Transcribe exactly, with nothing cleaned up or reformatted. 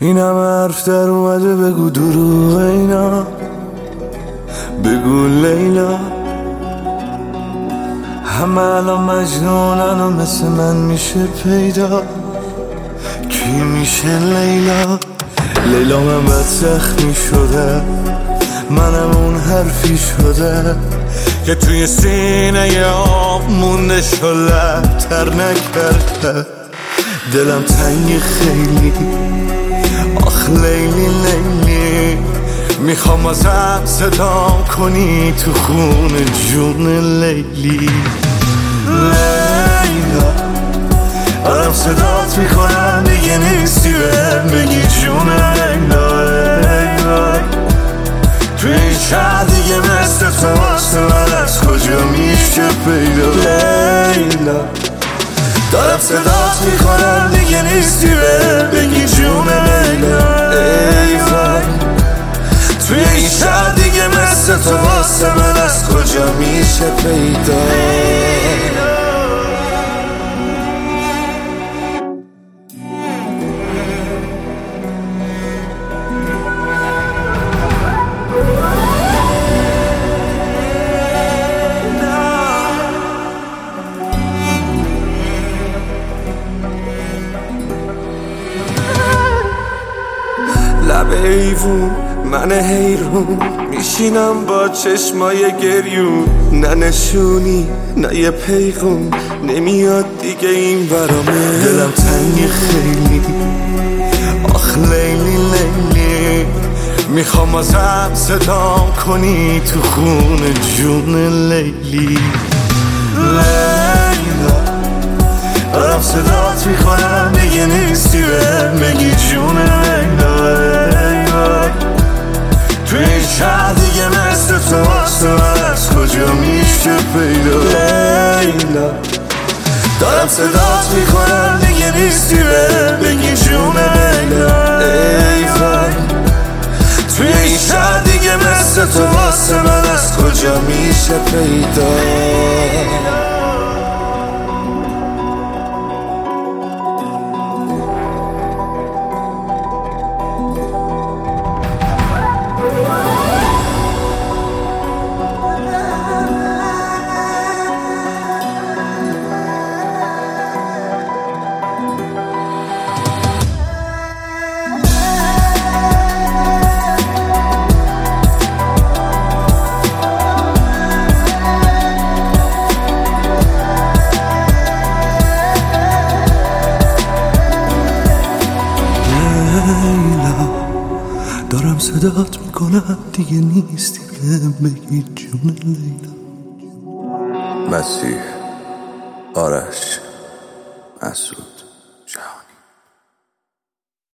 این همه حرف در اومده بگو دروغ اینا، بگو لیلا. همه الان مجنونن و مثل من میشه پیدا، کی میشه لیلا؟ لیلا من بد زخمی شده، منم اون حرفی شده که توی سینه آب مونده شلب تر نکرده. دلم تنگی خیلی، آخ لیلی لیلی، میخوام ازم صدام کنی تو خون جون لیلی. لیلا دارم صدات میکنم دیگه نیستی، بهم بگی جون لیلا. لیلا توی این شهر دیگه مثل تو واسه من از کجا میشه پیدا؟ لیلا دارم صدات میکنم دیگه نیستی، بهم بگی جون لیلا. ای وای توی این شهر دیگه مثل تو واسه من از کجا میشه پیدا؟ لب ایوون من حیرون میشینم با چشمای گریون، نه نشونی نه یه پیغون نمیاد دیگه این برامه. دلم تنگی خیلی، آخ لیلی لیلی، میخوام ازم صدام کنی تو خون جون لیلی. لیلا دارم صدات میکنم دیگه نیستی، بهم بگی جون لیلا. توی این شهر دیگه مثل تو واسه من از کجا میشه پیدا؟ لیلا دارم صدات میکنم دیگه نیستی، بهم بگی جون لیلا. ای وای توی این شهر دیگه مثل تو واسه من از کجا میشه پیدا؟ دارم صدات میکنم دیگه نیستی، بهم بگی جون لیلا. مسیح، آرش، مسعود.